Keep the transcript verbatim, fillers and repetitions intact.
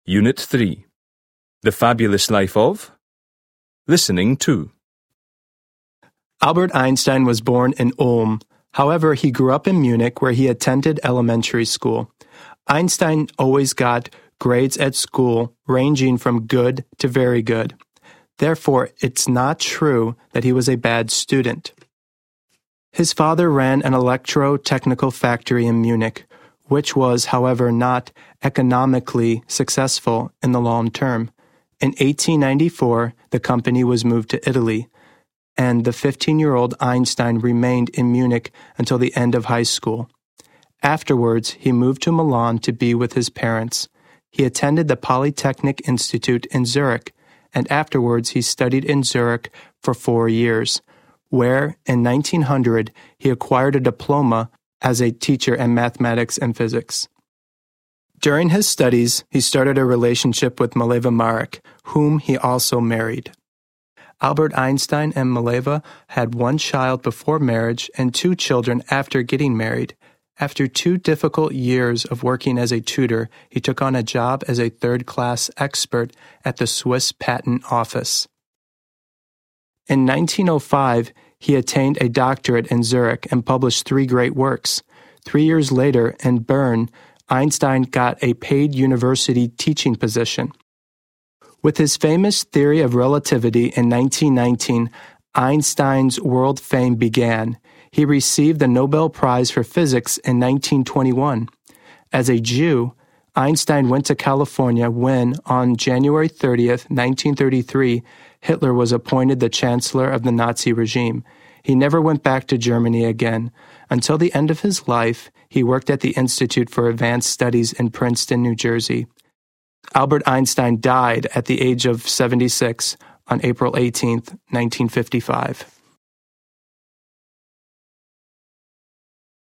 Unit three. The Fabulous Life of. Listening to. Albert Einstein was born in Ulm. However, he grew up in Munich, where he attended elementary school. Einstein always got grades at school ranging from good to very good. Therefore, it's not true that he was a bad student. His father ran an electro-technical factory in Munich, which was, however, not economically successful in the long term. In eighteen ninety-four, the company was moved to Italy, and the fifteen-year-old Einstein remained in Munich until the end of high school. Afterwards, he moved to Milan to be with his parents. He attended the Polytechnic Institute in Zurich, and afterwards he studied in Zurich for four years, where, in nineteen hundred, he acquired a diploma as a teacher in mathematics and physics. During his studies, he started a relationship with Mileva Marek, whom he also married. Albert Einstein and Mileva had one child before marriage and two children after getting married. After two difficult years of working as a tutor, he took on a job as a third-class expert at the Swiss Patent Office. In nineteen oh five, he attained a doctorate in Zurich and published three great works. Three years later, in Bern, Einstein got a paid university teaching position. With his famous theory of relativity in nineteen nineteen, Einstein's world fame began. He received the Nobel Prize for Physics in nineteen twenty-one. As a Jew, Einstein went to California when, on January thirtieth, nineteen thirty-three, Hitler was appointed the Chancellor of the Nazi regime. He never went back to Germany again. Until the end of his life, he worked at the Institute for Advanced Studies in Princeton, New Jersey. Albert Einstein died at the age of seventy-six on April eighteenth, nineteen fifty-five.